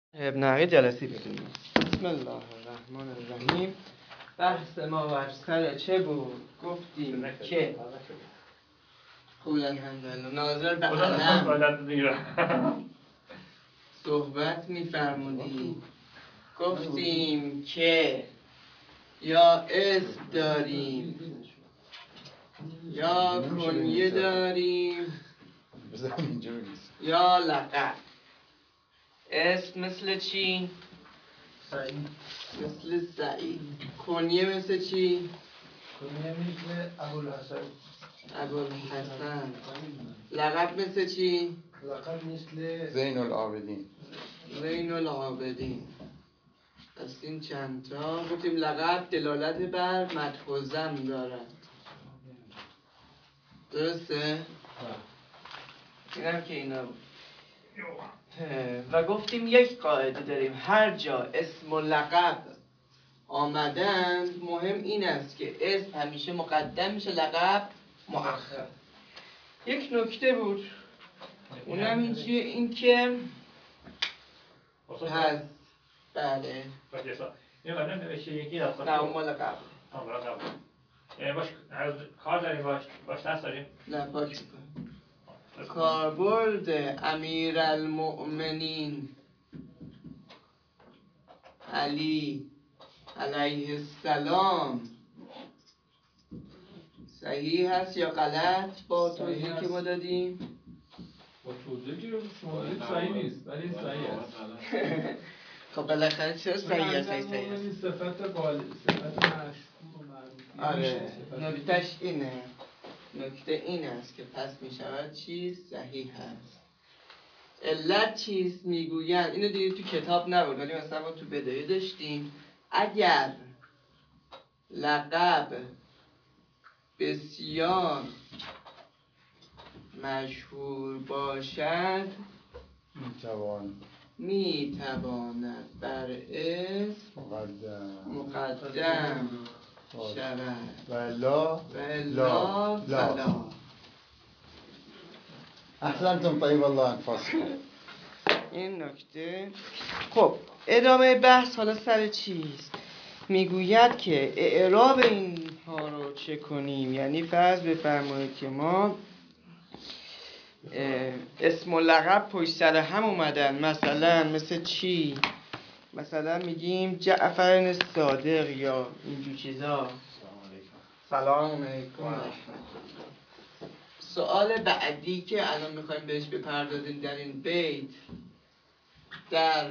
ابن جلسی بدونیم. بسم الله الرحمن الرحیم. بحث ما بر سر چه بود؟ گفتیم که خوب الحمدلله ناظر به علم صحبت می‌فرمودیم. گفتیم که یا اسم داریم یا کنیه داریم یا لقب. اسم مثل چی؟ سعید. مثل سعید. کنیه مثل چی؟ کنیه مثل ابوالحسن. ابوالحسن. لقب مثل چی؟ لقب مثل زین العابدین. زین العابدین. پس این چند تا گفتیم. لقب دلالت بر مدح و ذم دارد. درسته؟ اینم که اینا بود. و گفتیم یک قاعده داریم. هر جا اسم و لقب آمدند مهم این است که اسم همیشه مقدم میشه، لقب مؤخر. یک نکته بود، اونم این چیه؟ این که پس بله این قبلا نوشته یکی دست نه اون مال قبل. یعنی باش کار داریم باش دست داریم؟ نه پاک میکنم. کاربرد امیرالمؤمنین علی علیه السلام صحیح هست یا غلط؟ با توضیحی که ما دادیم. با توضیحی که شما دادید صحیح نیست ولی صحیح است. خب بالاخره چرا صحیح است؟ صحیح است. صفت قال صفت مشهور و معروف. آره نکتهش اینه. نکته این است که پس می شود چیز صحیح هست. علت چیست؟ میگویند اینو دیگه تو کتاب نبود ولی مثلا ما تو بدایه داشتیم. اگر لقب بسیار مشهور باشد میتواند بر اسم مقدم شود و الا فلا. احسنتم طیب الله انفاسکم. این نکته. خب ادامه بحث حالا سر چیست؟ میگوید که اعراب اینها رو چه کنیم. یعنی فرض بفرمایید که ما اسم و لقب پشت سر هم اومدن. مثلا مثل چی؟ مثلا میگیم جعفر صادق یا اینجور چیزا. سلام علیکم. سوال بعدی که الان میخوایم بهش بپردازیم در این بیت، در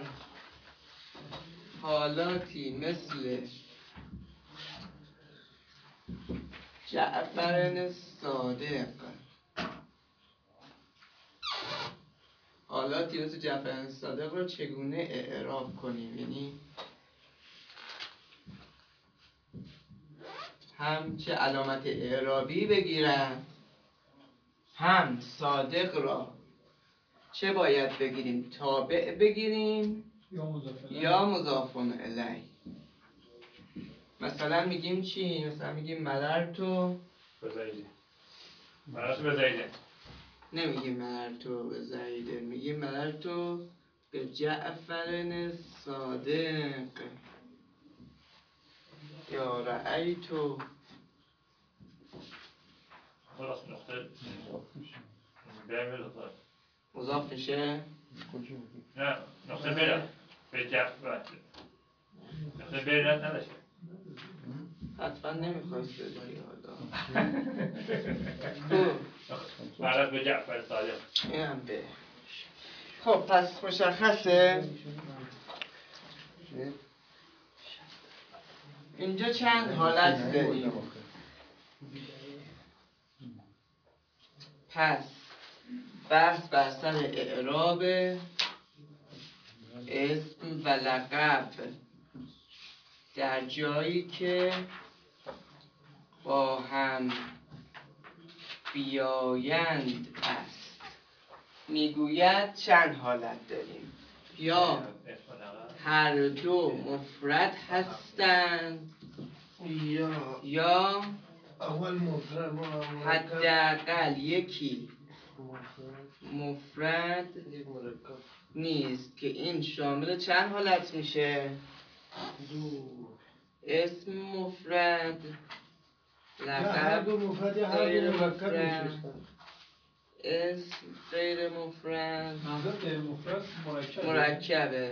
حالاتی مثل جعفر صادق، حالاتی مثل جعفر صادق رو چگونه اعراب کنیم؟ یعنی هم چه علامت اعرابی بگیرن، هم صادق را چه باید بگیریم؟ تابع بگیریم یا مضاف الیه. مثلا میگیم چی؟ مثلا میگیم مررتو بزایده نمیگیم مررتو به زیده، میگیم مررتو به جعفر صادق یا رأیتو. خلاص نقطه مضاف میشه؟ نه نقطه برد به جعفر نقطه برد نداشته حتما نمیخواست بدونی حالا. خب مرد به جعفر صادق اینم به. خب پس مشخصه اینجا چند حالت داریم. پس بحث بر سر اعراب اسم و لقب در جایی که با هم بیایند است. میگوید چند حالت داریم. یا هر دو مفرد هستند یا اول مفرد حداقل یکی مفرد نیست که این شامل چند حالت میشه؟ اسم مفرد، یا هر لقب دو مفرد یا هر غیر دو مرکب مفرد. میشه. اسم غیر مفرد منظور غیر مفرد مرکبه. مرکبه.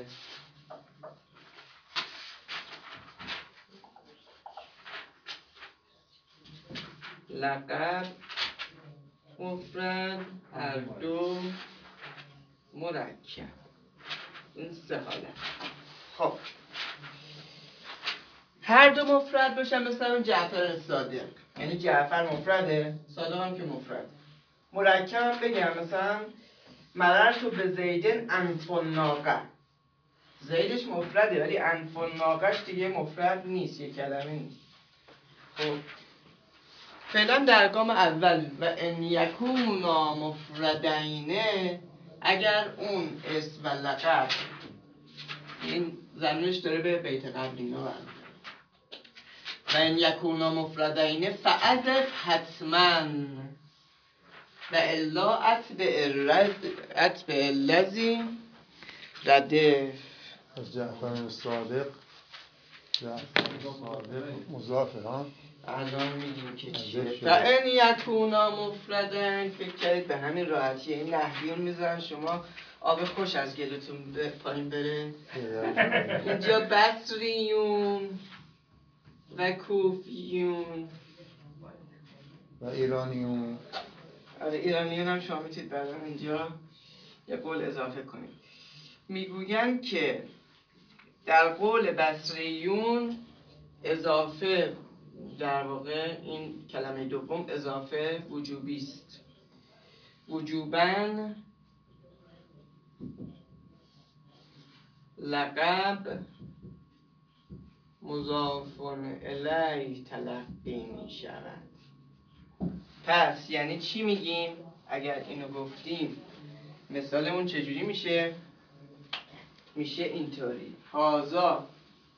لقب مفرد هر دو مرکب. این سه حالت. خب هر دو مفرد باشن مثلا جعفر صادق، یعنی جعفر مفرده، صادق هم که مفرد. مرکب هم بگم مثلا مررت به زیدن انف الناقه، زیدش مفرده ولی انف الناقهش دیگه مفرد نیست، یه کلمه نیست. خب فعلا در گام اول و ان یکونا مفردینه، اگر اون اسم و لقب، این ضمیرش داره به بیت قبل اینا برمی‌گرده، و ان یکونا مفردینه فاذف حتما و الا اتبع الذی ردف. از جعفر الصادق، جعفر الصادق مضافه ها. الان میگیم که چیه. ازش و ان یکونا مفردن، فکر کردید به همین راحتی این نحویون میذارن شما آب خوش از گلتون پایین بره. اینجا بصریون و کوفیون و ایرانیون. آره ایرانیون هم شما میتونید بعدا اینجا یه قول اضافه کنید. میگوین که در قول بصریون اضافه، در واقع این کلمه دوم اضافه وجوبی است. وجوباً لقب مضاف الیه تلقی می شود. پس یعنی چی میگیم؟ اگر اینو گفتیم مثالمون چجوری میشه؟ میشه اینطوری: هازا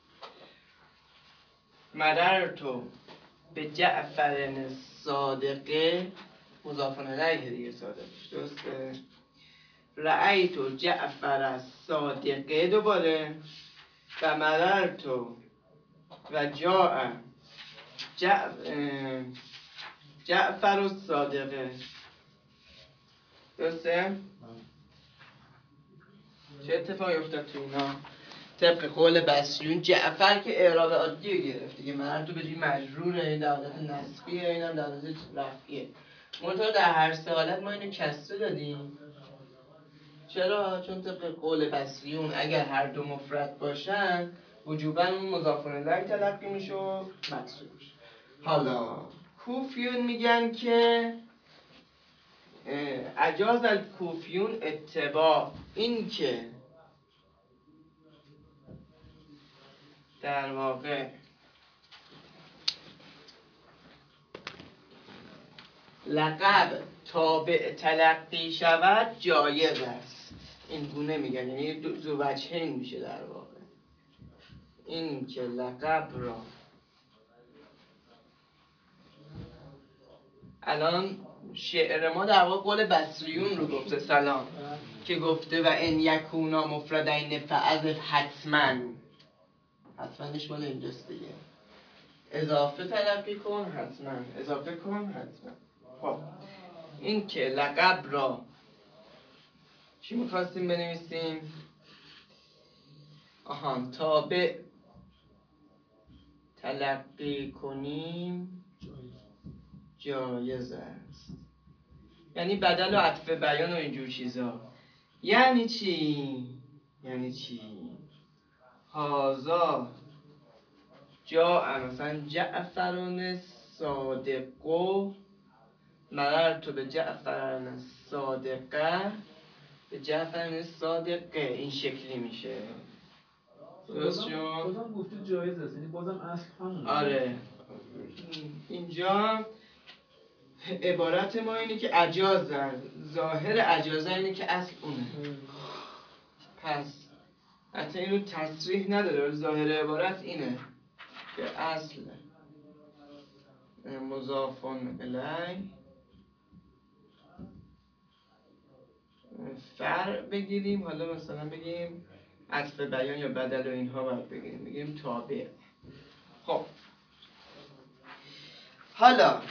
مررتو به جعفر صادقه، مضاف الیه دیگه صادقش، درسته؟ رأیتو جعفر صادقه، دوباره و مررتو و جاء جعفر الصادقه، درسته؟ چه اتفاقی افتاد تو اینا؟ طبق قول بصریون جعفر که اعراب عادی رو گرفت دیگه، مررتو به جای مجروره، این در حالت نصبیه، این هم در حالت رفعیه. منتها در هر سه حالت ما اینو کسره دادیم. چرا؟ چون طبق قول بصریون اگر هر دو مفرد باشن وجوباً اون مضاف الیه تلقی میشه و مکسور میشه. حالا کوفیون میگن که اجاز الکوفیون اتباع، این که در واقع لقب تابع تلقی شود جایز است. این گونه میگن، یعنی دو وجهین میشه در واقع. این که لقب را الان شعر ما در واقع قول بصریون رو گفته، سلام، که گفته و ان یکونا مفردین فاذف حتما، حتماش مال اینجاست دیگه، اضافه تلقی کن حتما، اضافه کن حتما. خب این که لقب را چی میخواستیم بنویسیم؟ آهان، تابع تلقی کنیم جایز است، یعنی بدل و عطف بیان و اینجور چیزا. یعنی چی؟ یعنی چی؟ هازا جا مثلا جعفرون صادقو، مررتو به جعفرون صادقه، به جعفرون صادقه، این شکلی میشه. درست شد؟ بازم گفتی جایز است، یعنی بازم اصل همونه. آره اینجا عبارت ما اینه که اجازن، ظاهر اجازه اینه که اصل اونه. پس حتی اینو تصریح نداره ولی ظاهر عبارت اینه که اصل مضاف الیه فر بگیریم، حالا مثلا بگیم عطف بیان یا بدل و اینها باید بگیریم، بگیم تابع. خب حالا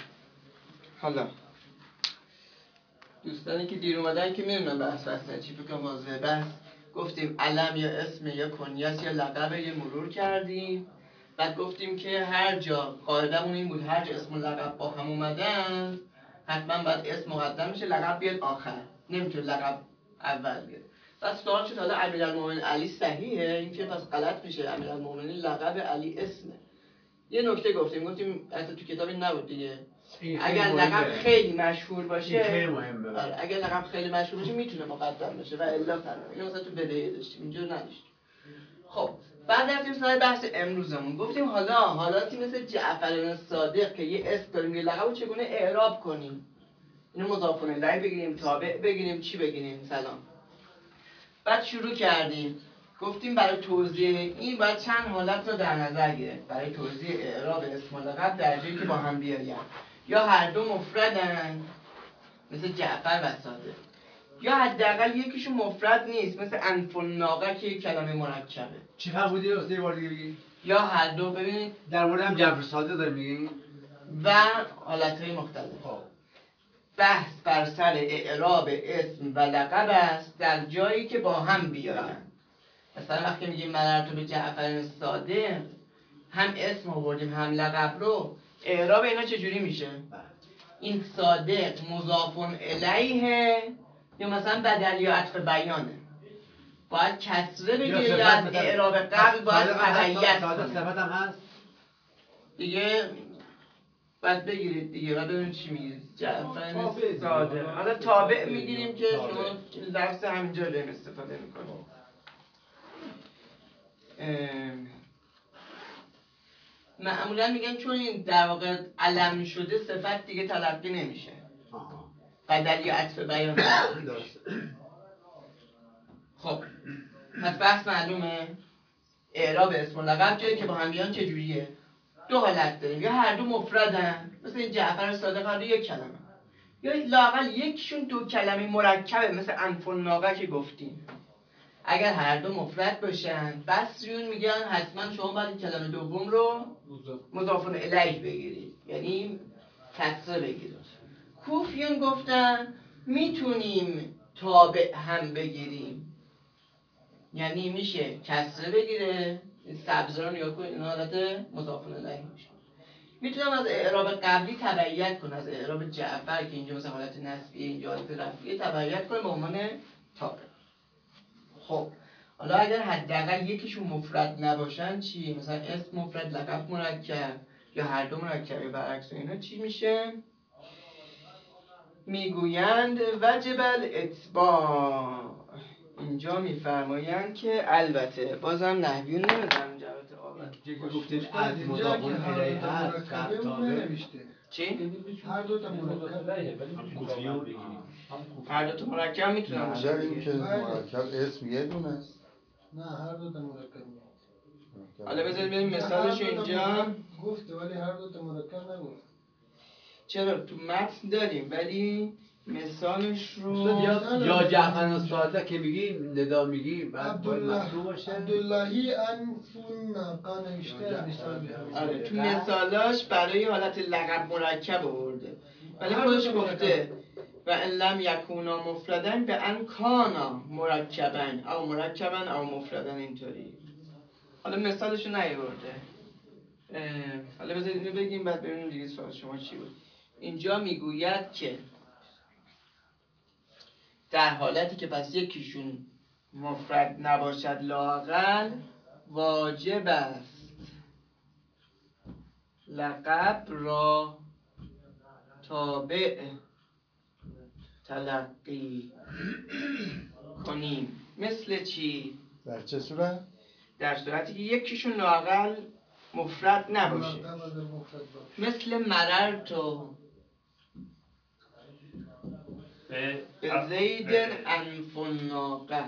دوستانی که دیر اومدن که میدونن بحث چی، فکر کنم واضحه. بس گفتیم علم یا اسم یا کنیاست یا لقب یه مرور کردیم. بعد گفتیم که هر جا قاعدمون این بود هر جا اسم و لقب با هم اومدن حتما باید اسم مقدم میشه، لقب بیاد آخر، نمیتونه لقب اول بیاد. پس سوال شد حالا امیرالمومنین علی صحیحه؟ این که پس غلط میشه، امیرالمومنین لقب علی اسمه. یه نکته گفتیم حتی تو کتابی نبود دیگه، اگر لقب خیلی مشهور باشه خیلی مهمه. آره اگر لقب خیلی مشهور باشه میتونه مقدم بشه و الا فلا. اینو مثلا تو بدایه داشتیم، اینجا نداشتیم. خب بعد رفتیم سر بحث امروزمون، گفتیم حالاتی مثل جعفر بن صادق که یه اسم داریم یه لقب رو چگونه اعراب کنیم. اینو مضاف الیه بگیریم، تابع بگیریم، چی بگیریم؟ سلام. بعد شروع کردیم گفتیم برای توضیح این باید چند حالت رو در نظر گرفت برای توضیح اعراب اسم و لقب در جایی که با هم بیاین. یا هر دو مفردن مثل جعفر و صادق، یا حداقل یکیشون مفرد نیست مثل انف الناقه که یک کلمه مرکبه. چی فرمودی استاد یه بار دیگه بگی؟ یا هر دو. ببینید در مورد هم جعفر صادق داریم میگین و حالتهای مختلف. بحث بر سر اعراب اسم و لقب است در جایی که با هم بیاین. مثلا وقتی میگیم مررت به جعفر صادق، هم اسم آوردیم هم لقب رو، اعراب اینا چجوری میشه؟ این صادق مضاف الیه یا مثلا بدل یا عطف بیانه، باید کسره بگیره یا از اعراب قبل باید تبعیت صادق کنه. صفت هم هست دیگه باید بگیرید دیگه و ببینید چی میگید. جعفر صادق، حالا تابع میگیریم که شما لفظ همینجا داریم استفاده میکنیم. معمولا میگن چون این در واقع علم شده صفت دیگه تلقی نمیشه، بدل یا عطف بیان. خب پس بحث معلومه. اعراب اسم و لقب جایی که با هم بیان چجوریه؟ دو حالت داریم، یا هر دو مفردن مثل این جعفر صادق هر دو یک کلمه، یا لااقل یکیشون دو کلمه مرکبه مثل انف الناقه که گفتیم. اگر هر دو مفرد باشن بصریون میگن حتما شما باید کلمه دوم رو مضاف الیه بگیرید، یعنی کسره بگیرید. کوفیون گفتن میتونیم تابع هم بگیریم، یعنی میشه کسره بگیره. سبزران یا کنید این حالت مضاف الیه میشه. میتونم از اعراب قبلی تبعیت کنم، از اعراب جعفر که اینجا مثلا حالت نسبیه اینجا حالت رفعیه تبعیت کنم به عنوان تابع. خب حالا اگر حداقل یکیشون مفرد نباشن چی؟ مثلا اسم مفرد، لقب مرکب یا هر دو مرکب یا برعکس اینا چی میشه؟ میگویند وجب الاتباع. اینجا میفرمایند که البته بازم نحویون نمیدونم جواب آورد. گفتین از مضاف الیه هست تابع چی؟ هر دو تا مرکب هر دو تا مرکب میتونن اگر باشه این که دیگه. مرکب اسم یه دونه است. نه هر دو تا مرکب حالا بذارید بریم مثالش اینجا. گفته ولی هر دو تا مرکب نگفت. چرا تو متن داریم ولی مثالش رو یا جعفر صادق که میگی ندا میگی بعد باید مطلوب باشه. عبداللهی انفون ناقه نوشته مثال میاد. آره تو مثالاش برای حالت لقب مرکب آورده ولی خودش گفته و ان لم یکونا مفردن به ان کانا مرکبن او مرکبن او مفردن. اینطوری حالا مثالش رو نیاورده. حالا بذارید اینو بگیم بعد ببینیم دیگه سوال شما چی بود. اینجا میگوید که در حالتی که پس یکیشون مفرد نباشد لااقل واجب است لقب را تابع تلقی کنیم. مثل چی؟ در چه صورت؟ در صورتی که یکیشون لااقل مفرد نباشه، مثل مررتو به زید انف الناقه.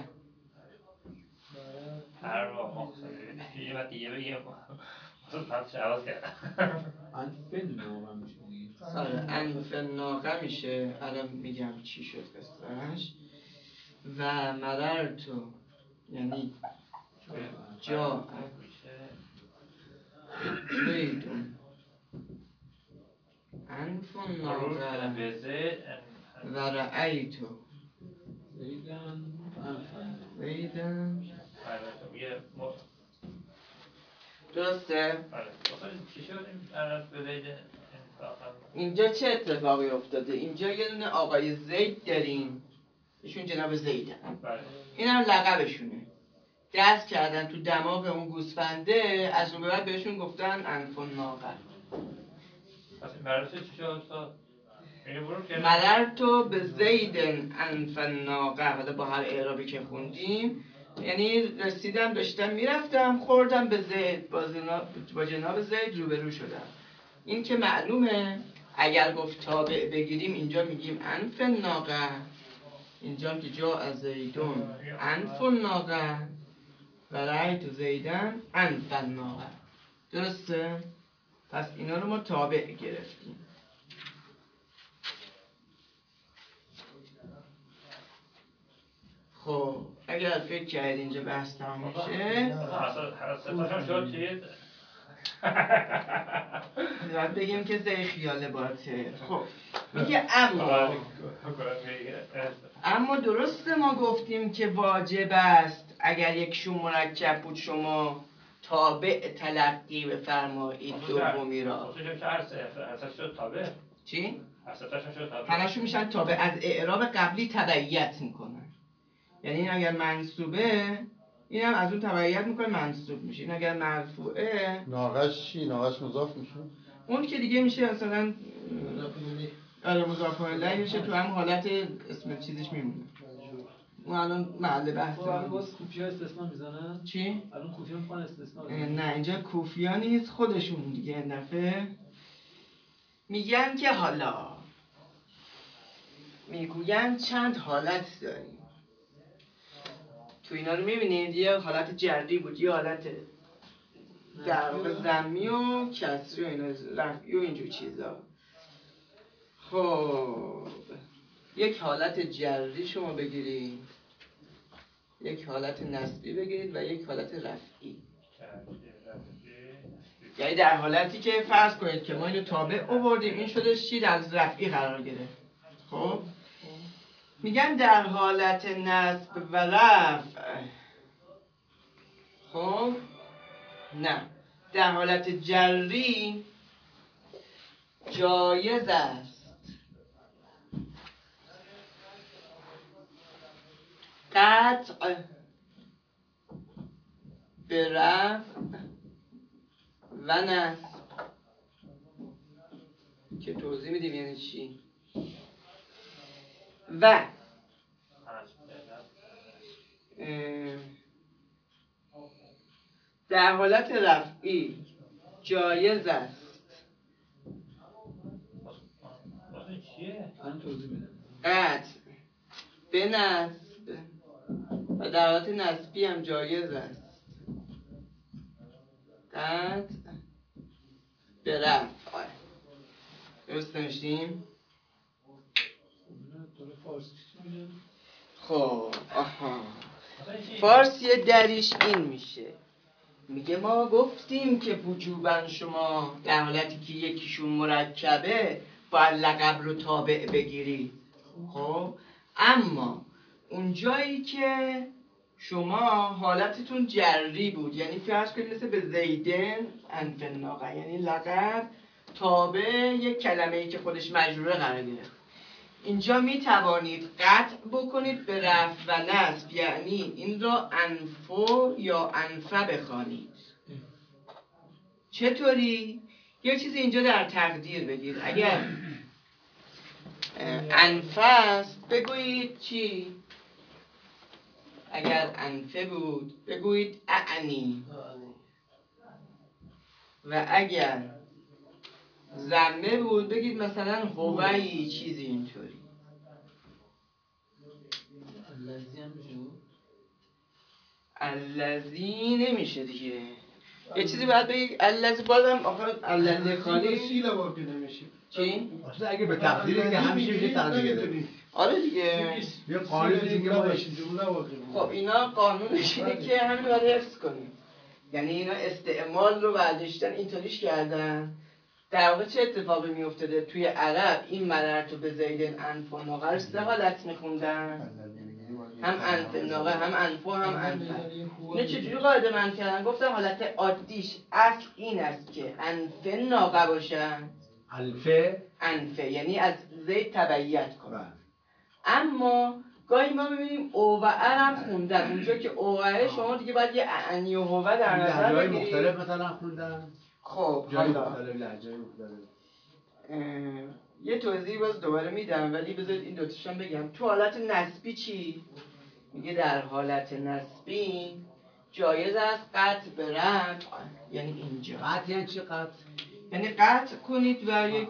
هر رو یه وقت دیگه بگیم پس عوض کردم. انفن نامه میشه دیگه. آره انف الناقه میشه. الان میگم چی شد قصهش. و مررتو یعنی جا زیدون انف مرور کردم الناقه به زید و رأیتو زیدن انفن زیدن یه درسته؟ چی شد این عرب به زید اینجا چه اتفاقی افتاده؟ اینجا یه دونه آقای زید داریم ایشون جناب زیدن این هم لقبشونه دست کردن تو دماغ اون گوسفنده از اون به بعد بهشون گفتن انف الناقه پس این مررت چی شد استاد؟ مررتو به زید انف الناقه حالا با هر اعرابی که خوندیم یعنی رسیدم داشتم میرفتم خوردم به زید با جناب زید روبرو شدم این که معلومه اگر گفت تابع بگیریم اینجا میگیم انف الناقه اینجا که جا از زیدون انف الناقه و رأیت زیدن انف الناقه درسته؟ پس اینا رو ما تابع گرفتیم خب اگر فکر کرد اینجا بحث تمام میشه ستاشون شد چید؟ باید بگیم که زی خیال باطل خب میگه اما درسته ما گفتیم که واجب است اگر یکشون مرکب بود شما تابع تلقی بفرمایید دومی را چی؟ همشون میشن تابع از اعراب قبلی تبعیت میکنن یعنی این اگر منصوبه این هم از اون تبعیت میکنه منصوب میشه این اگر مرفوعه ناقش چی؟ ناقش مضاف میشه؟ اون که دیگه میشه مثلا مضاف الیه میشه تو هم حالت اسم چیزش میمونه اون الان محل بحث الان باز کوفی ها استثناء میزنن؟ چی؟ الان کوفی ها میخوان استثناء بزنن نه اینجا کوفی ها نیست خودشون دیگه این دفعه میگن که حالا میگوین چند حالت داریم تو اینا رو میبینید یه حالت جری بود یه حالت در واقع ضمی و کسری و اینا رفعی و اینجور چیزا خب یک حالت جری شما بگیرید یک حالت نسبی بگیرید و یک حالت رفعی یعنی در حالتی که فرض کنید که ما اینو تابع آوردیم این شده چی در رفعی قرار گرفت خب میگن در حالت نصب و رفع خب نه در حالت جری جایز است قطع به رفع و نصب که توضیح میدیم یعنی چی و در حالت رفعی جایز است الان توضیح میدم قطع به نصب و در حالت نصبی هم جایز است قطع به رفع درست نوشتیم؟ خب آها فارسی دریش این میشه میگه ما گفتیم که وجوباً شما در حالتی که یکیشون مرکبه باید لقب رو تابع بگیرید خب اما اون جایی که شما حالتتون جری بود یعنی فرض کنید مثل به زیدن انف الناقه یعنی لقب تابع یک کلمه‌ای که خودش مجروره قرار گرفت اینجا می توانید قطع بکنید به رفع و نصب یعنی این را انفو یا انفه بخوانید چطوری؟ یه چیزی اینجا در تقدیر بگید اگر انفه است بگویید چی؟ اگر انفه بود بگویید اعنی و اگر ضمه بود بگید مثلا هوی چیزی اینطوری الذی هم میشه الذی نمیشه دیگه یه چیزی باید بگید الذی بازم آخر الذی خالی سیل آورده نمیشه چی؟ اصلا اگه به تقدیری که همیشه میشه تقدیر گرفت آره دیگه. یه قانون دیگه باشه. جمله واقعی. خب اینا قانونش اینه که همین باید حفظ کنیم. یعنی اینا استعمال رو برداشتن اینطوریش کردن. در واقع چه اتفاقی میافتاده توی عرب این مررت به زیدن انف و ناقه رو 3 حالت میخوندن، هم انف ناقه هم انف و هم انف. اینو چجوری قاعده من کردن؟ گفتم حالت عادیش اصل این است که انف ناقه باشن. انفه یعنی از زید تبعیت کنن. اما گاهی ما میبینیم او و ار هم خوندن، اونجا که او و اره شما دیگه باید یه اعنی و هوه در نظر جای بگیرید. مختلف مثلا خوندن. خب جای حالا مختلف لهجه‌های مختلف. یه توضیحی باز دوباره میدم، ولی بذارید این دوتاشم بگم. تو حالت نسبی چی؟ میگه در حالت نسبی جایز است قطع به رفع، یعنی اینجا قطع یعنی چی قطع؟ یعنی قطع کنید و یک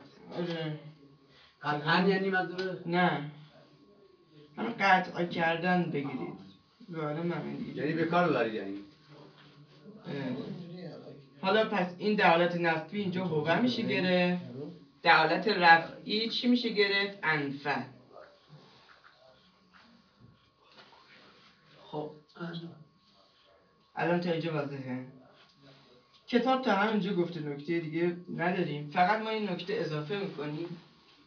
قطعا یعنی منظوره؟ نه همین قطع کردن بگیرید ظاهرا من دیگه یعنی به کار ببرید یعنی. حالا پس این در حالت نسبی اینجا هوه میشه گرفت، در حالت رفعی چی میشه گرفت؟ انفه. خب الان تا اینجا واضحه. کتاب تا همینجا گفته، نکته دیگه نداریم، فقط ما این نکته اضافه میکنیم.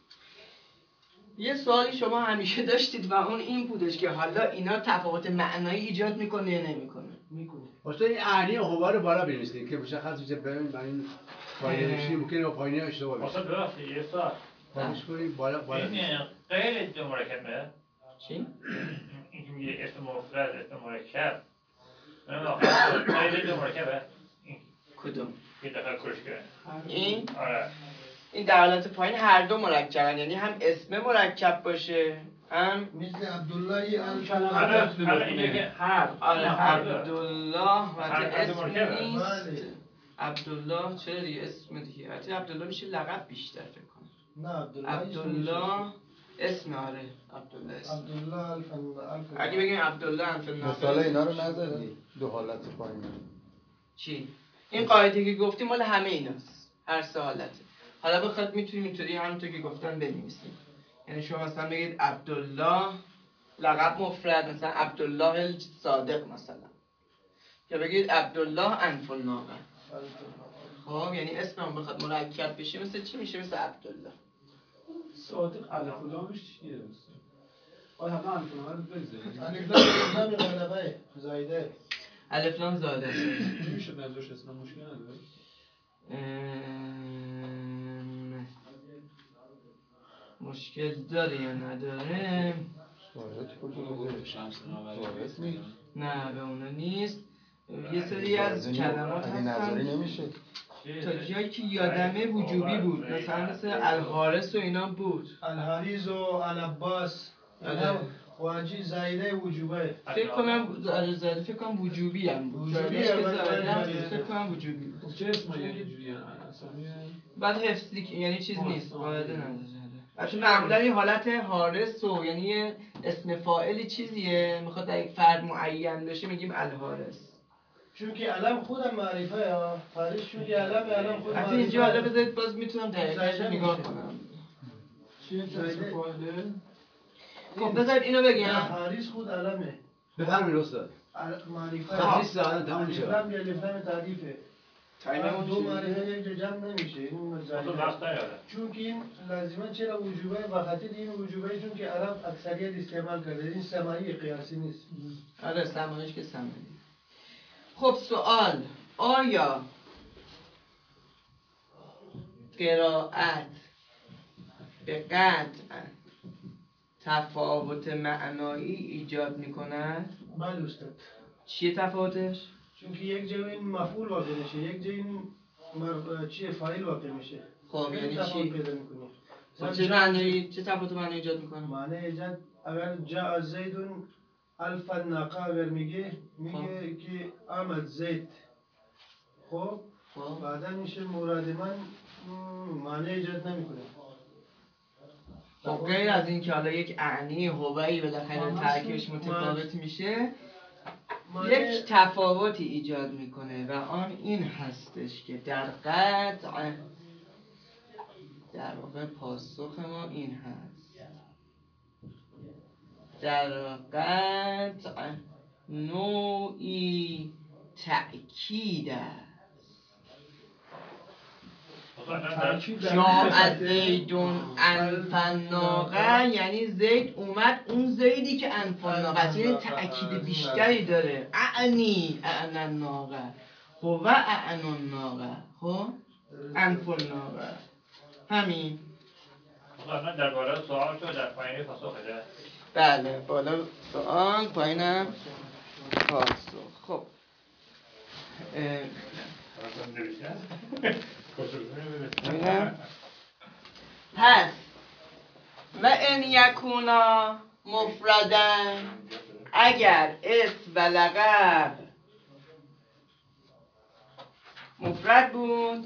یه سوالی شما همیشه داشتید و اون این بودش که حالا اینا تفاوت معنایی ایجاد میکنه یا نمیکنه؟ میکنه. واسه این اعنی و هوار رو بالا بنویسید که مشخص بشه. ببین من این پایینه میشی ممکنه با پایینه اشتباه بشه. واسه ببخشید یه سوال. باش کنید بالا این غیر دو مرکبه؟ چی؟ این که میگه اسم مفرد اسم مرکب غیر دو مرکبه؟ کدوم؟ یه دفعه کش کرد. این؟ آره. این در حالت پایین هر دو مرکبن، یعنی هم اسم مرکب باشه هم مثل عبدالله الان اینه که هر عبدالله وقتی اسم مرکبه. نیست. عبدالله چرا دیگه اسم دیگه؟ وقتی عبدالله میشه لقب بیشتر فکر کنم. نه عبدالله اسم، آره عبدالله اسم. عبدالله الف اگه بگیم عبدالله الف مثال اینا رو نزدی دو حالت پایین. چی؟ این قاعده که گفتیم مال همه ایناست، هر 3 حالته. حالا بخواد میتونیم اینطوری همونطور که گفتن بنویسیم. یعنی شما مثلا بگید عبدالله لقب مفرد، مثلا عبدالله صادق مثلا، یا بگید عبدالله انف الناقه. خب یعنی اسمم بخواد مرکب بشه مثل چی میشه؟ مثل عبدالله. صادق الف و لامش چیه؟ باید حتما الف و لام رو بگذاریم. الف لام غلبه زایده الف لام زاده است. نمیشه بنزوش اسم مشکل نداره؟ مشکل داره یا نداره؟ نه به اونا نیست. یه سری از کلمات هستن نمیشه تا جایی که یادمه وجوبی بود، مثل الحارس و اینا بود. الحریز و العباس واجی زایده وجوبه. فکر کنم زاده فکر کنم وجوبی هم بود. وجوبی که هم زاده هست فکر کنم وجوبی بود. چه اسمایی اینجوری اسامیه؟ بعد حفظی یعنی چیز نیست، قاعده نداره. البته معمولا این حالت حارس و یعنی اسم فاعلی چیزیه میخواد در یک فرد معین بشه میگیم الحارس. چون که علم خودم معرفه یا حریص چون که علم خود حتی اینجا حالا بذارید باز میتونم دقیقش نگاه کنم. چیه اسم فاعله؟ خب بذارید اینو بگم. حریص خود علمه. بفرمایید استاد. معرفه. خب ساعت تموم میشه. الف لام تعریفه. تایممون دو معرفه یک جا جمع نمیشه. این تو وقت نیاره. چون که این لازما چرا وجوبه و خاطر این وجوبه چون که عرب اکثریت استعمال کرده، این سماعی قیاسی نیست. آره سماعیش که سماعی. خب سوال، آیا قرائت به قطع تفاوت معنایی ایجاد میکند؟ بله استاد. چیه تفاوتش؟ چون که یک جا این مفعول واقع میشه، یک جا این چیه فاعل واقع میشه. خب یعنی چی؟ پیدا میکنه. خب چه معنی چه تفاوت معنی ایجاد میکنه؟ معنی ایجاد اگر جاء زید الف الناقه اگر میگه که آمد زید، خب بعدا میشه مراد من معنی ایجاد نمیکنه. خب غیر از این که حالا یک اعنی هوایی بالاخره ترکیبش متفاوت میشه، یک تفاوتی ایجاد میکنه و آن این هستش که در قطع در واقع پاسخ ما این هست. در قطع نوعی تأکید است. جاء زیدون الفناقه یعنی زید اومد، اون زیدی که الفناقه است، یعنی تأکید بیشتری داره. اعنی اعن الناقه هو اعن الناقه خب الفناقه همین. من در بالا سوال شد در پایینی پاسخ بده. بله بالا سوال پایینم پاسخ. خب ببینم. پس و ان یکونا مفردن، اگر اسم و لقب مفرد بود،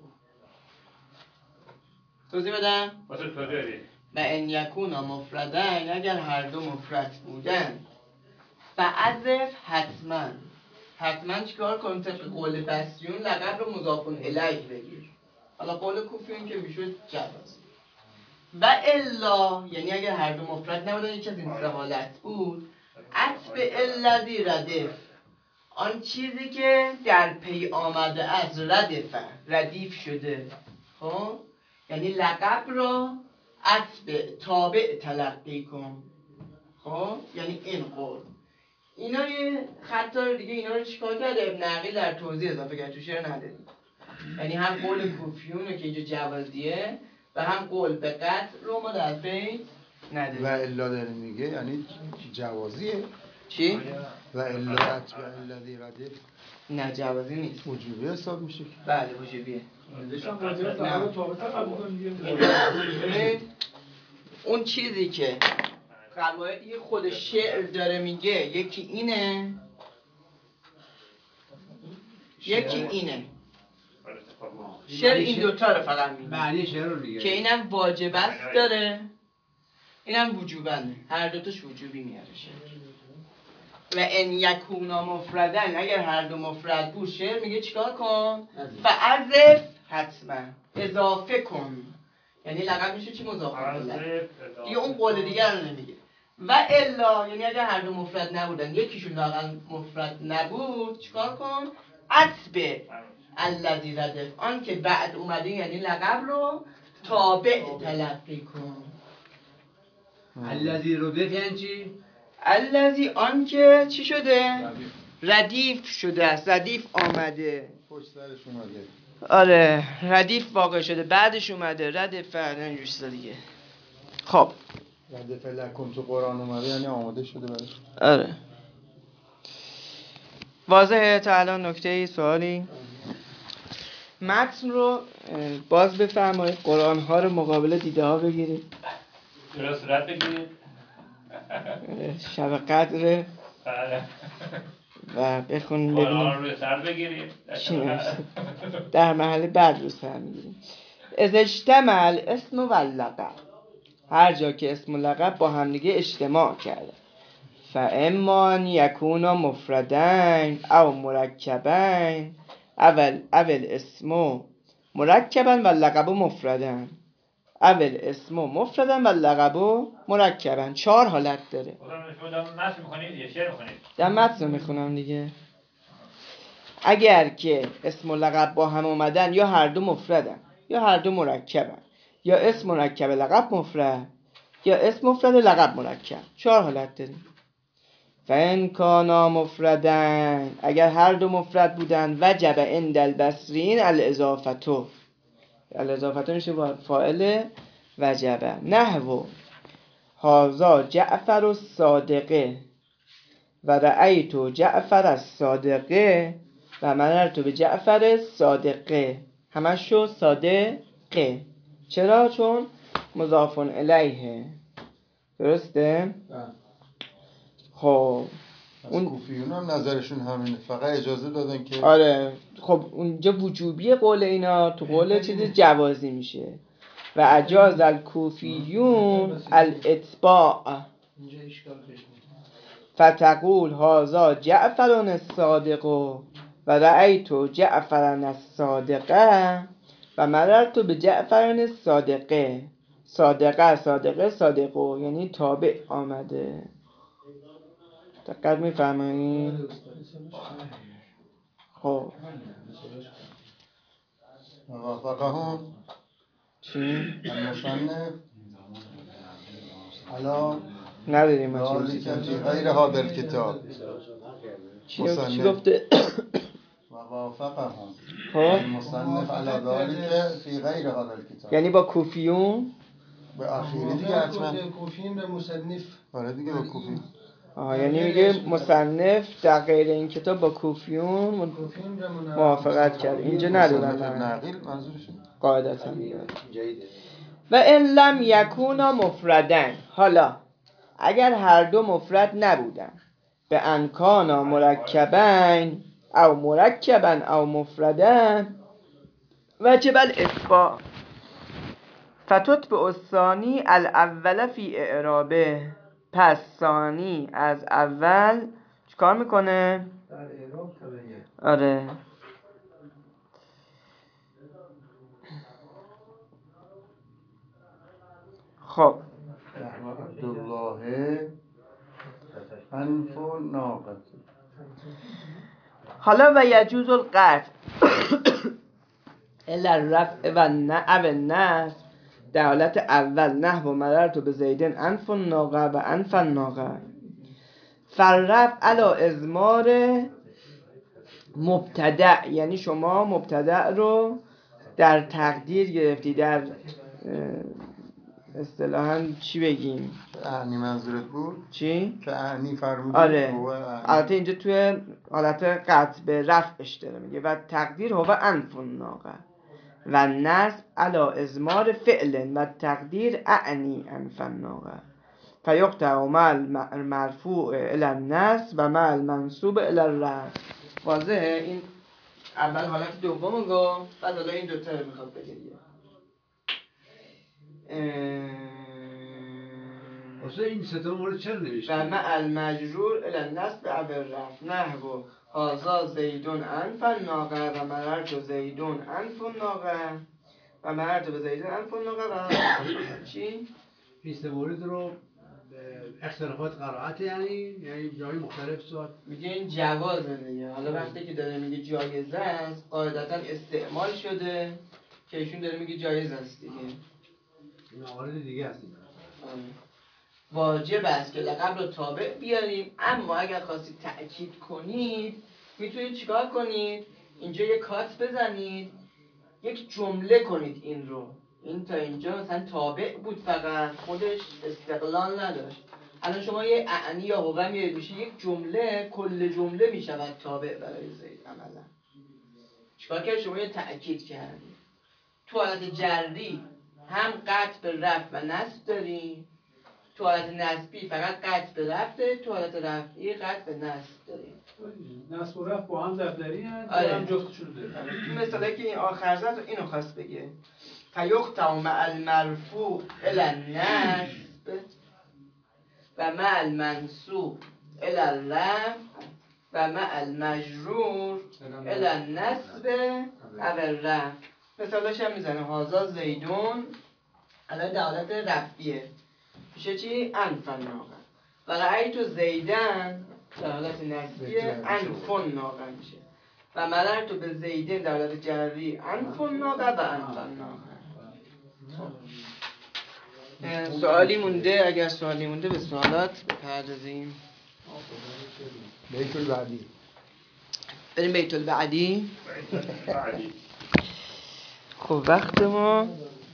توضیح بدم؟ واسه توضیح بدی. و ان یکونا مفردن، اگر هر دو مفرد بودن، فعذف حتما چیکار کن؟ طبق قول بصریون لقب رو مضاف الیه بگیر. حالا قول کوفیون که میشد جواز. و الا یعنی اگر هر دو مفرد نبودن، یکی از این سه حالت بود، عطف الذی ردف، آن چیزی که در پی آمده از ردیف شده، خب یعنی لقب رو عطف تابع تلقی کن. خب یعنی این قول. اینا یه خطار دیگه، اینا رو چیکار کرده ابن عقیل در توضیح اضافه کرد، تو شعر نداریم. یعنی هم قول کوفیونه که اینجا جوازیه و هم قول به قطع رو ما در بیت نداریم. و الا داره میگه یعنی جوازیه. چی؟ و الا عطف الذی ردف نه جوازی نیست. وجوبی حساب میشه. بله وجوبیه. داشتم راجع به فقط توابط قبول کنم دیگه. ببین اون چیزی که قواعدی خود شعر داره میگه، یکی اینه یکی اینه. شعر این دوتا رو فقط میگه، معنی شعر رو میگه که اینم واجب است داره، اینم وجوبنه، هر دوتاش وجوبی میاره شعر. و ان یکونا مفردن، اگر هر دو مفرد بود، شعر میگه چیکار کن؟ فعذف حتما اضافه کن، یعنی لقب میشه چی؟ مضاف الیه دیگه، اون قول دیگر رو نمیگه. و الا یعنی اگر هر دو مفرد نبودن، یکیشون لااقل مفرد نبود، چیکار کن؟ عطف الذی ردف، آن که بعد اومده یعنی لقب رو تابع تلقی کن. الذی ردف یعنی چی؟ الذی آن که چی شده؟ ردیف شده است، ردیف آمده، پشت سرش اومده. آره ردیف واقع شده، بعدش اومده ردف اینجوری چیزا دیگه. خب ردف لکن تو قرآن اومده یعنی آماده شده براش. آره واضحه تا الان؟ نکته سوالی؟ متن رو باز بفرمایید، قرآن ها رو مقابل دیده ها بگیرید، درست صورت بگیرید شب قدره بله و بخونید قرآن ببینید رو روی سر بگیرید چی نوشته. در محل بعد رو سر میگیریم. از اجتمع اسم و لقب، هر جا که اسم و لقب با همدیگه اجتماع کرده، فاما ان یکونا مفردین او مرکبین، اول اسم مرکبا و لقب مفردن، اول اسم مفردن و لقب مرکبن. 4 حالت داره. شما دارم متن میخونید یا شعر میخونید؟ در متن رو میخونم دیگه. اگر که اسم و لقب با هم اومدن، یا هر دو مفردن یا هر دو مرکبن، یا اسم مرکب لقب مفرد، یا اسم مفرد لقب مرکب. 4 حالت داریم. فان کانا مفردن، اگر هر دو مفرد بودن، وجب عند البصرین الاضافتو، الاضافتو میشه فاعل وجبه. نحو هذا جعفر الصادقه و رأیت جعفر الصادقه و مررت به جعفر الصادقه، همش شو صادقه. چرا؟ چون مضاف الیه. درسته؟ خب اون کوفیون هم نظرشون همینه، فقط اجازه دادن که آره. خب اونجا وجوبی قول اینا، تو قول چیز جوازی میشه. و اجاز الکوفیون الاتباع، فتقول هذا جعفر الصادق و رأیت جعفر الصادقه و مررت به جعفر الصادقه. صادقه صادقه صادقو یعنی تابع آمده. دقت میفرمایید؟ خب وافقهم چی؟ المصنف على نداریم ما چیزی ذلك في غير هذا الكتاب چی مصنف. گفته؟ ووافقهم خب المصنف على ذلك في غير هذا الكتاب یعنی با کوفیون؟ به آخری دیگه حتما. کوفین و مصنف. آره دیگه با کوفی. یعنی میگه مصنف در غیر این کتاب با کوفیون کوفین و موافقت کرد. اینجا ندارن مصنف نقیل منظورشه. قاعدتا و ان لم یکونا مفردن، حالا اگر هر دو مفرد نبودن، به انکانا مرکبین او مرکبن او مفردن وجب الاثبات فتت به الثانی الاول فی اعرابه، پس ثانی از اول چیکار میکنه؟ در اعراب تبیین. آره خب عبدالله انف و ناقد. حالا و یجوز القطع الا الرفع و النصب در حالت اول نحو مررت به زیدن انف الناقه و انف الناقه فالرفع علی ازمار مبتدع، یعنی شما مبتدع رو در تقدیر گرفتی، در اصطلاحاً چی بگیم؟ اعنی منظورت بود؟ چی؟ که اعنی فرمودی؟ آره البته اینجا توی حالت قطع به رفعش داره میگه و تقدیر هو انف الناقه و نصب علی ازمار فعل و تقدیر اعنی انف الناقه فیقطع مع المرفوع الی النصب و مع المنصوب الی الرفع. واضحه؟ این اول حالت دوم گفت، بعد حالا این دوتا رو میخواد بگه دیگه. واسه این سه تا مورد چرا نوشتی؟ و مع المجرور الی النصب او الرفع نحو هذا زیدون انف الناقه و مررت زیدون انف الناقه و مررت به زیدون انف الناقه و چی؟ این سه مورد رو اختلافات قرائت یعنی جای مختلف سوال میگه این جوازه دیگه. حالا وقتی که داره میگه جایزه است قاعدتا استعمال شده که ایشون داره میگه جایز است دیگه. این موارد دیگه هست. واجب است که لقب رو تابع بیاریم، اما اگر خواستید تأکید کنید میتونید چیکار کنید؟ اینجا یک کات بزنید، یک جمله کنید این رو. این تا اینجا مثلا تابع بود فقط، خودش استقلال نداشت. الان شما یه اعنی یا هوه میارید میشه یک جمله، کل جمله میشود تابع برای زید عملا. چیکار کرد؟ شما یه تأکید کردید. تو حالت جری هم قطع به رفع و نصب داریم، تو حالت نصبی فقط قطع به رفع داریم، تو حالت رفعی قطع به نصب داریم. نصب و رفع با هم ضربدری هست، آره. با هم جفتشون داریم. تو مثاله که این آخر زد اینو خواست بگه فیقطع مع المرفوع الی النصب و مع المنصوب الی الرفع و مع المجرور الی النصب او الرفع. مثالش هم میزنه هازا زیدون الان در حالت رفعیه میشه چی؟ انف الناقه و رأیت زیدن در حالت نصبیه انف الناقه میشه و مررت به زیدن در حالت جری انف الناقه و انف الناقه. سوالی مونده؟ اگر سوالی مونده به سوالات بپردازیم. بیت البعدی بریم بیت البعدی. خب وقت ما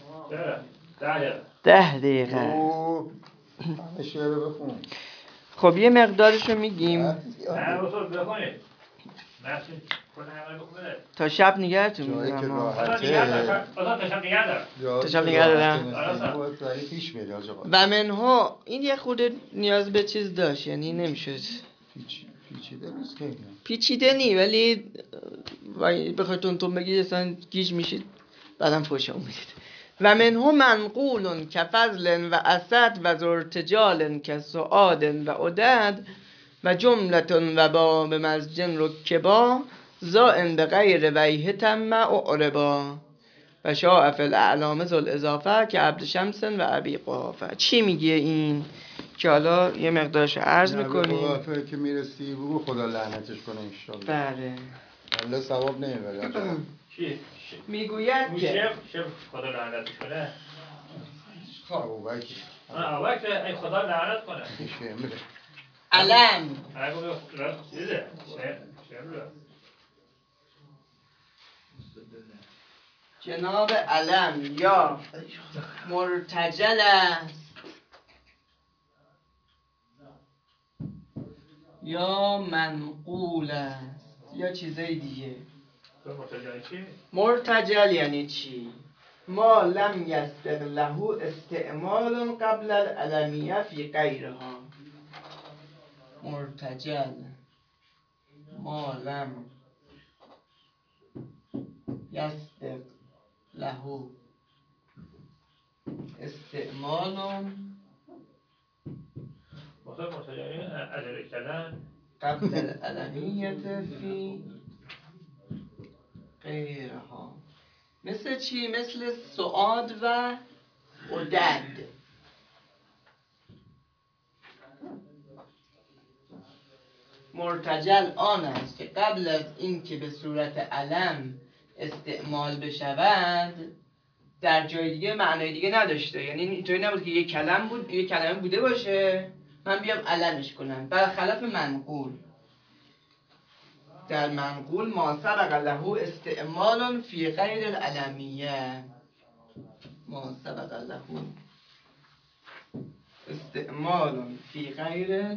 10 دقیقه است. شعر بخون. خب یه مقدارشو میگیم نه بسید بخونید نفسی کنه همه بخونه تا شب نگهتون جایی که میدونم. راحته تا شب نگه دارم. ولی پیش میره آجا. و منها این یه خورده نیاز به چیز داشت، یعنی نمیشد پیچیده نیست که پیچیده نی، ولی بخوای تون بگید اصلا گیج میشید بعدم فوشا میدید. و منها منقول کفضل و اسد و زرتجال کسعاد و عدد و جملتون و با به مزجن رکبا زائن به غیر ویه تم اعربا و شاعف الاعلام ذو الاضافه که عبد شمسن و ابی قحافه. چی میگه این؟ که حالا یه مقدارش عرض میکنیم. وقتی که میرسی بگو خدا لعنتش کنه انشالله. بله. الله ثواب نمیبره. چی؟ میگوید که شب خدا لعنتش کنه. ابوبکر ابوبکر ای خدا لعنت کنه. شمره. علم جناب علم یا مرتجل است یا منقول است یا چیزای دیگه. مرتجل یعنی چی؟ ما لم یسبق له استعمال قبل العلمیه فی غیرها. مرتجل ما لم یسبق له استعمال قبل العلمیه فی غیرها. مثل چی؟ مثل سعاد و عدد. مرتجل آن است که قبل از اینکه به صورت علم استعمال بشود در جای دیگه معنای دیگه نداشته. یعنی اینطوری نبود که یک کلمه بوده باشه من بیام علمش کنم، برخلاف منقول. در منقول ما سبق له استعمال فی غیر العلمیه. ما سبق له استعمال فی غیر.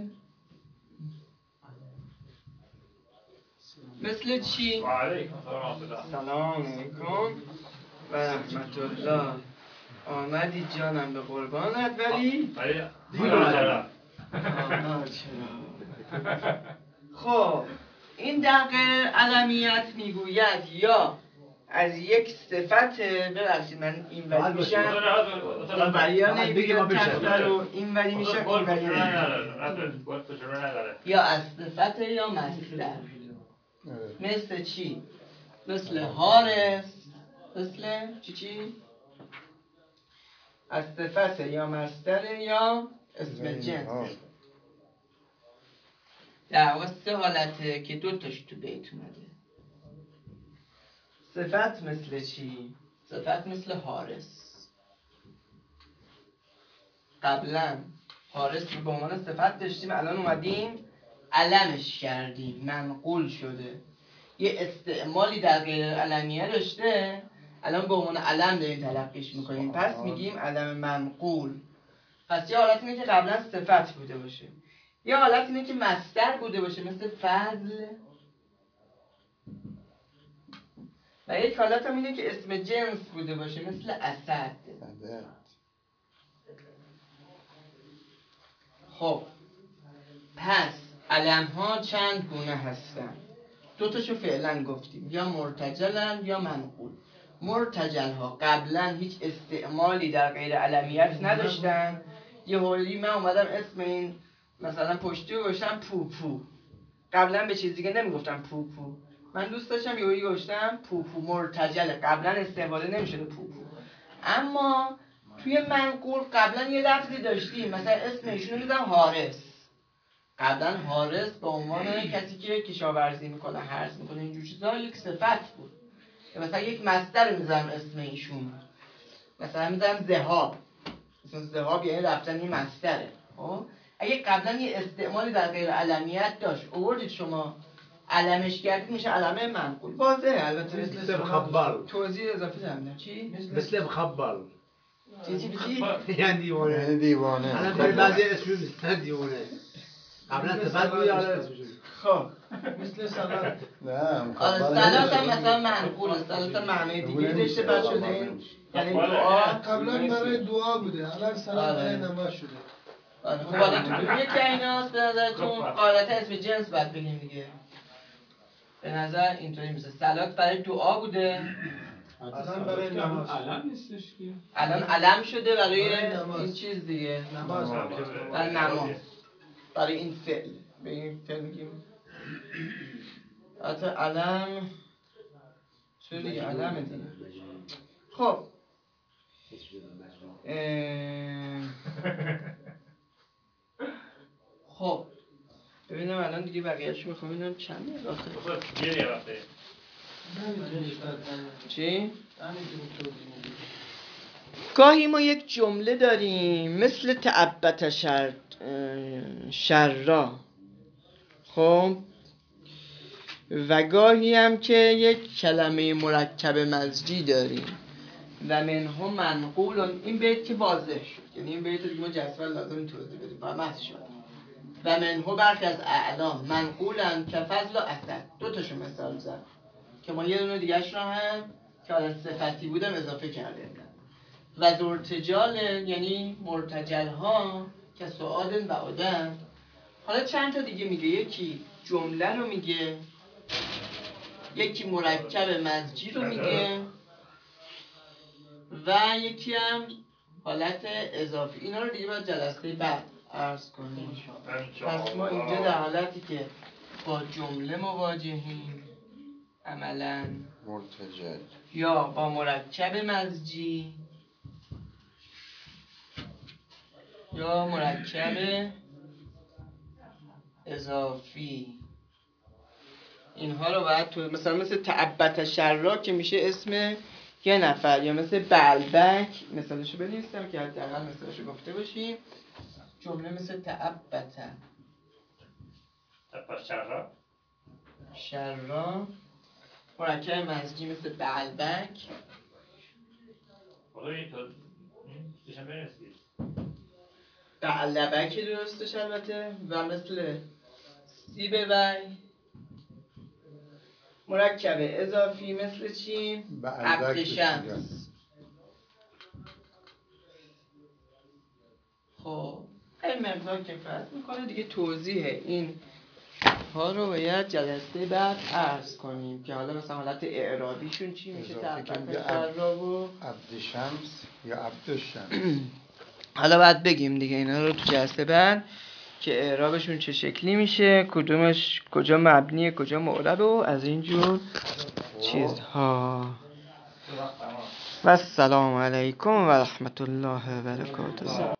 مثل چی؟ سلام علیکم و رحمت الله. آمدی جانم به قربانت ولی چرا؟ خب این در غیر علمیت میگوید یا از یک صفت. ببخشید من این ولی میشم این ولی ها نمیگم تخته رو این ولی میشم این ولی یا از صفت یا مصدر. مثل چی؟ مثل حارس. مثل چی؟ از صفت یا مصدر یا اسم جنس. در واقع 3 حالته که 2 تاش تو بیت اومده. صفت مثل چی؟ صفت مثل حارس. قبلا حارس رو به عنوان صفت داشتیم، الان اومدیم علمش کردیم، منقول شده. یه استعمالی در غیر علمیه داشته، الان به عنوان علم داریم تلقیش میکنیم، پس میگیم علم منقول. پس یه حالت اینه که قبلا صفت بوده باشه، یه حالت اینه که مصدر بوده باشه مثل فضل، و یک حالت هم اینه که اسم جنس بوده باشه مثل اسد. خب پس علم ها چند گونه هستن؟ 2 تاشو فعلا گفتیم، یا مرتجلن یا منقول. مرتجل ها قبلا هیچ استعمالی در غیر علمیت نداشتن. یه حالی من اومدم اسم این مثلا پشتی رو گوشتم پوپو، قبلا به چیز دیگه نمیگفتم پوپو، من دوست داشتم یه حالی گوشتم پوپو. مرتجل قبلا استعماله نمیشده پوپو. اما توی منقول قبلا یه لفظی داشتیم، مثلا اسم ایشونو میذارم حارس. قبلا حارس به عنوان کسی که کشاورزی میکنه، حرث میکنه، اینجور چیزا یک صفت بود. مثلا یک مصدر میذارم اسم ایشون، مثلا میذارم ذهاب. اسم ذهاب یعنی رفتن، این مصدره. خب اگه قبلا یه استعمالی در غیر علمیت داشت، آوردید شما علمش کردید، میشه علمه منقول. واضحه البته. مثل مخبر. توضیح اضافی دارم. چی؟ مثل مخبر. چی؟ یعنی دیوانه. الان برای بعضی اسم میذارن دیوانه. قبلا صفت بود یا اسمش بود. خب مثل سلات. نه آره سلات هم مثلا منقوله. سلات هم معنی دیگه داشته، بعد شده این یعنی دعا. قبلا برای دعا بوده، الان سلات برای نماز شده. آره خب حالا کدوم یکی ایناست به نظرتون؟ قاعدتا اسم جنس باید بگیم دیگه. به نظر اینطوری میشه. سلات برای دعا بوده، الان برای نماز. علم نیستش که. الان علم شده برای این چیز دیگه، نماز. برای نماز، برای این فعل. به این فعل میگیم حتی علم چرا دیگه علمه دیگه. خب خب ببینم الان دیگه بقیه‌اش میخوام ببینم چند اضافه بخواد یه وقته نمیتونی استاد چی؟ نمیتونی توضیح بدی. گاهی ما یک جمله داریم مثل تعبت شرا، خب و گاهی هم که یک کلمه مرکب مزجی داریم و منها منقول. این بیت که واضح شد، یعنی این بیت دیگه ما جسول لازم توضیح بدیم و محض شد. و منها برخی از اعلام منقولن که فضل و اسد. دو تاشو مثال زد که ما یه دونه دیگهش رو هم که حالا صفتی بودم اضافه کرده. و زرتجال یعنی مرتجل ها که سعادن و عدن. حالا چند تا دیگه میگه، یکی جمله رو میگه، یکی مرکب مزجی رو میگه و یکی هم حالت اضافی. اینا رو دیگه باید جلسه بعد عرض کنیم. پس ما اینجا در حالتی که با جمله مواجهیم عملاً مرتجل یا با مرکب مزجی یا مرکب اضافی. اینها رو باید تو مثلا مثل تعبت شرا که میشه اسم یه نفر، یا مثل بلبک مثالشو بنویسم که حداقل مثالشو گفته باشیم. جمله مثل تعبت شرا، مرکب مزجی مثل بلبک، بعلبک درستش البته، و مثل سیب وی. مرکب اضافی مثل چی؟ ابر شمس. خب این مقدار کفایت میکنه دیگه. توضیح این ها رو باید جلسه بعد عرض کنیم که حالا مثلا حالت اعرابیشون چی میشه. تعبت شرا و عبد شمس یا عبد شمس. حالا باید بگیم دیگه اینا رو تو جلسه بعد که اعرابشون چه شکلی میشه، کدومش کجا مبنیه کجا معربه و از اینجور چیزها. و السلام علیکم و رحمت الله و برکاته.